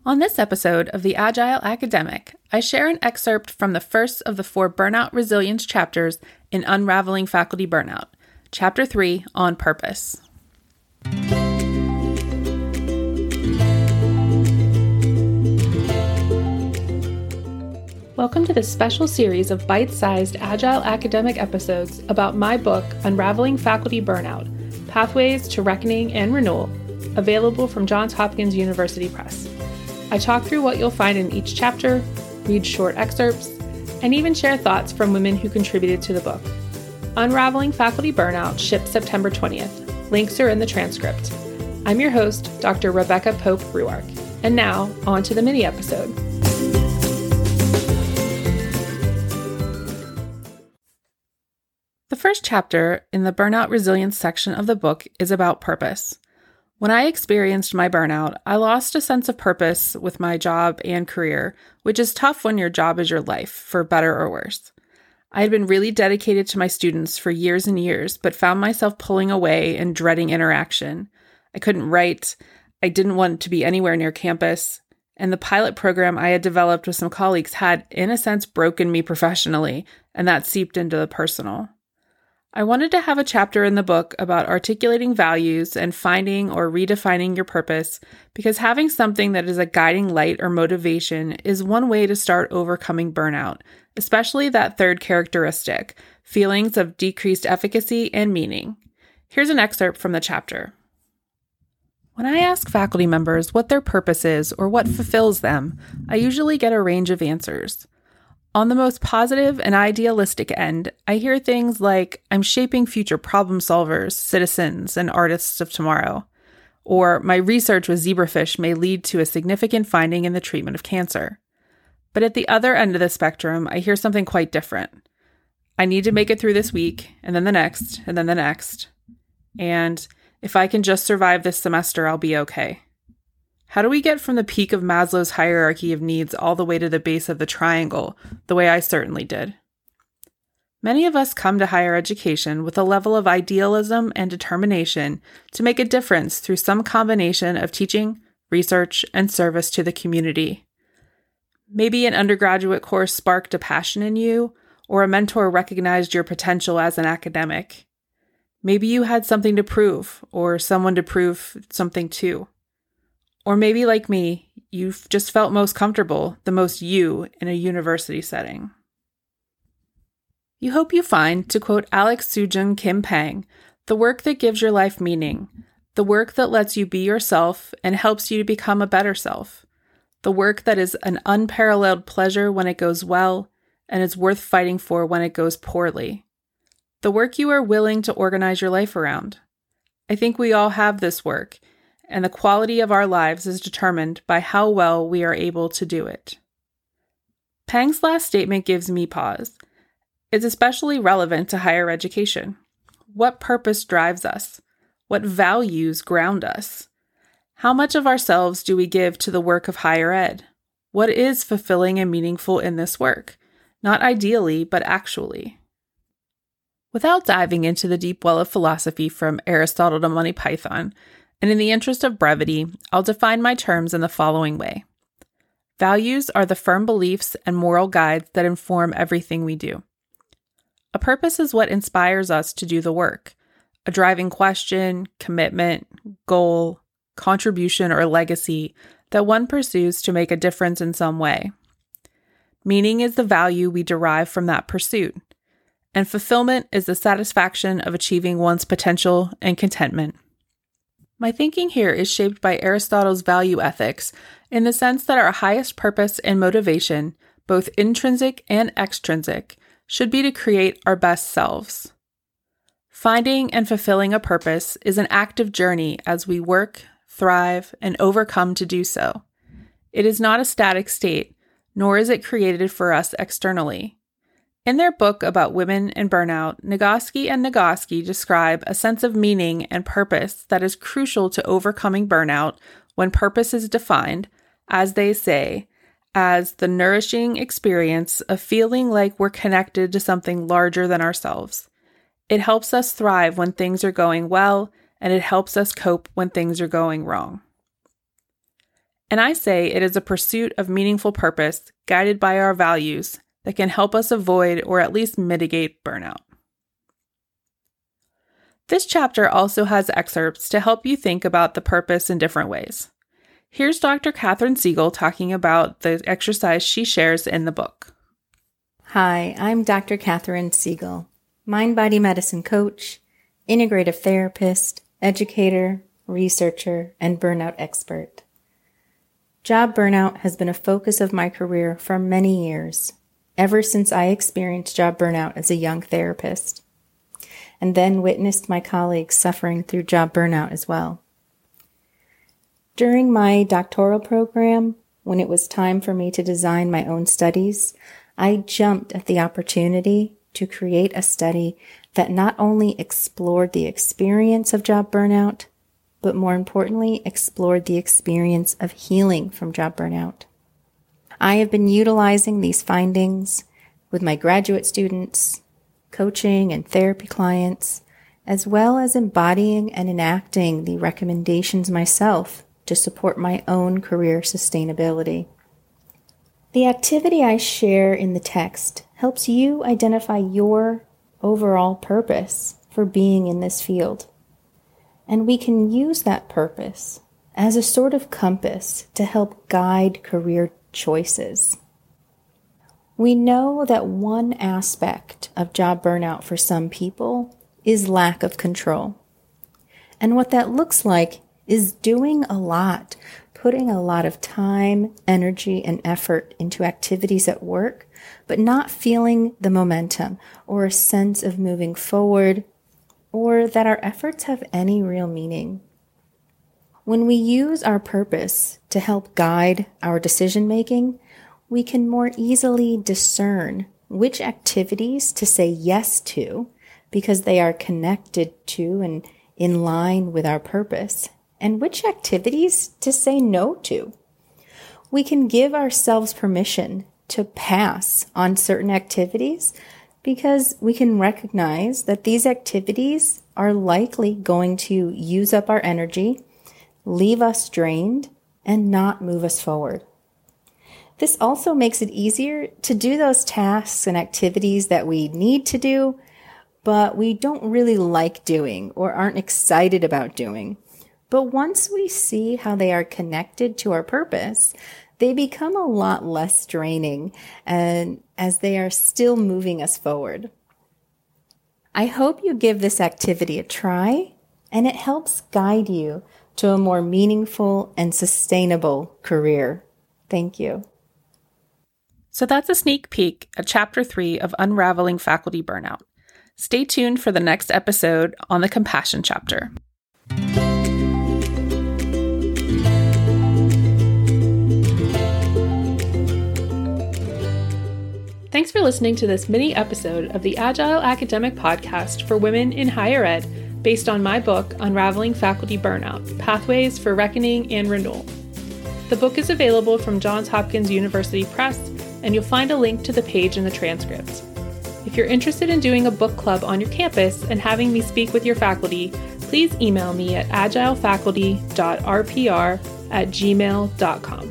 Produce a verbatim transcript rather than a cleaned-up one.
On this episode of The Agile Academic, I share an excerpt from the first of the four Burnout Resilience chapters in Unraveling Faculty Burnout, Chapter three, On Purpose. Welcome to this special series of bite-sized Agile Academic episodes about my book, Unraveling Faculty Burnout, Pathways to Reckoning and Renewal, available from Johns Hopkins University Press. I talk through what you'll find in each chapter, read short excerpts, and even share thoughts from women who contributed to the book. Unraveling Faculty Burnout shipped September twentieth. Links are in the transcript. I'm your host, Doctor Rebecca Pope-Ruark. And now, on to the mini-episode. The first chapter in the Burnout Resilience section of the book is about purpose. When I experienced my burnout, I lost a sense of purpose with my job and career, which is tough when your job is your life, for better or worse. I had been really dedicated to my students for years and years, but found myself pulling away and dreading interaction. I couldn't write, I didn't want to be anywhere near campus, and the pilot program I had developed with some colleagues had, in a sense, broken me professionally, and that seeped into the personal. I wanted to have a chapter in the book about articulating values and finding or redefining your purpose, because having something that is a guiding light or motivation is one way to start overcoming burnout, especially that third characteristic, feelings of decreased efficacy and meaning. Here's an excerpt from the chapter. When I ask faculty members what their purpose is or what fulfills them, I usually get a range of answers. On the most positive and idealistic end, I hear things like, I'm shaping future problem solvers, citizens, and artists of tomorrow. Or, my research with zebrafish may lead to a significant finding in the treatment of cancer. But at the other end of the spectrum, I hear something quite different. I need to make it through this week, and then the next, and then the next. And if I can just survive this semester, I'll be okay. How do we get from the peak of Maslow's hierarchy of needs all the way to the base of the triangle, the way I certainly did? Many of us come to higher education with a level of idealism and determination to make a difference through some combination of teaching, research, and service to the community. Maybe an undergraduate course sparked a passion in you, or a mentor recognized your potential as an academic. Maybe you had something to prove, or someone to prove something to. Or maybe, like me, you've just felt most comfortable, the most you, in a university setting. You hope you find, to quote Alex Soojung Kim Pang, the work that gives your life meaning, the work that lets you be yourself and helps you to become a better self, the work that is an unparalleled pleasure when it goes well and is worth fighting for when it goes poorly, the work you are willing to organize your life around. I think we all have this work, and the quality of our lives is determined by how well we are able to do it. Pang's last statement gives me pause. It's especially relevant to higher education. What purpose drives us? What values ground us? How much of ourselves do we give to the work of higher ed? What is fulfilling and meaningful in this work? Not ideally, but actually. Without diving into the deep well of philosophy from Aristotle to Monty Python, and in the interest of brevity, I'll define my terms in the following way. Values are the firm beliefs and moral guides that inform everything we do. A purpose is what inspires us to do the work, a driving question, commitment, goal, contribution, or legacy that one pursues to make a difference in some way. Meaning is the value we derive from that pursuit, and fulfillment is the satisfaction of achieving one's potential and contentment. My thinking here is shaped by Aristotle's value ethics in the sense that our highest purpose and motivation, both intrinsic and extrinsic, should be to create our best selves. Finding and fulfilling a purpose is an active journey as we work, thrive, and overcome to do so. It is not a static state, nor is it created for us externally. In their book about women and burnout, Nagoski and Nagoski describe a sense of meaning and purpose that is crucial to overcoming burnout when purpose is defined, as they say, as the nourishing experience of feeling like we're connected to something larger than ourselves. It helps us thrive when things are going well, and it helps us cope when things are going wrong. And I say it is a pursuit of meaningful purpose guided by our values that can help us avoid or at least mitigate burnout. This chapter also has excerpts to help you think about the purpose in different ways. Here's Doctor Catherine Siegel talking about the exercise she shares in the book. Hi, I'm Doctor Catherine Siegel, mind-body medicine coach, integrative therapist, educator, researcher, and burnout expert. Job burnout has been a focus of my career for many years, ever since I experienced job burnout as a young therapist, and then witnessed my colleagues suffering through job burnout as well. During my doctoral program, when it was time for me to design my own studies, I jumped at the opportunity to create a study that not only explored the experience of job burnout, but more importantly, explored the experience of healing from job burnout. I have been utilizing these findings with my graduate students, coaching and therapy clients, as well as embodying and enacting the recommendations myself to support my own career sustainability. The activity I share in the text helps you identify your overall purpose for being in this field. And we can use that purpose as a sort of compass to help guide career choices. We know that one aspect of job burnout for some people is lack of control. And what that looks like is doing a lot, putting a lot of time, energy, and effort into activities at work, but not feeling the momentum or a sense of moving forward, or that our efforts have any real meaning. When we use our purpose to help guide our decision-making, we can more easily discern which activities to say yes to because they are connected to and in line with our purpose, and which activities to say no to. We can give ourselves permission to pass on certain activities because we can recognize that these activities are likely going to use up our energy, leave us drained, and not move us forward. This also makes it easier to do those tasks and activities that we need to do, but we don't really like doing or aren't excited about doing. But once we see how they are connected to our purpose, they become a lot less draining, and as they are still moving us forward. I hope you give this activity a try, and it helps guide you to a more meaningful and sustainable career. Thank you. So that's a sneak peek at Chapter three of Unraveling Faculty Burnout. Stay tuned for the next episode on the Compassion chapter. Thanks for listening to this mini episode of the Agile Academic Podcast for Women in Higher Ed, based on my book, Unraveling Faculty Burnout, Pathways for Reckoning and Renewal. The book is available from Johns Hopkins University Press, and you'll find a link to the page in the transcript. If you're interested in doing a book club on your campus and having me speak with your faculty, please email me at agilefaculty dot r p r at gmail dot com.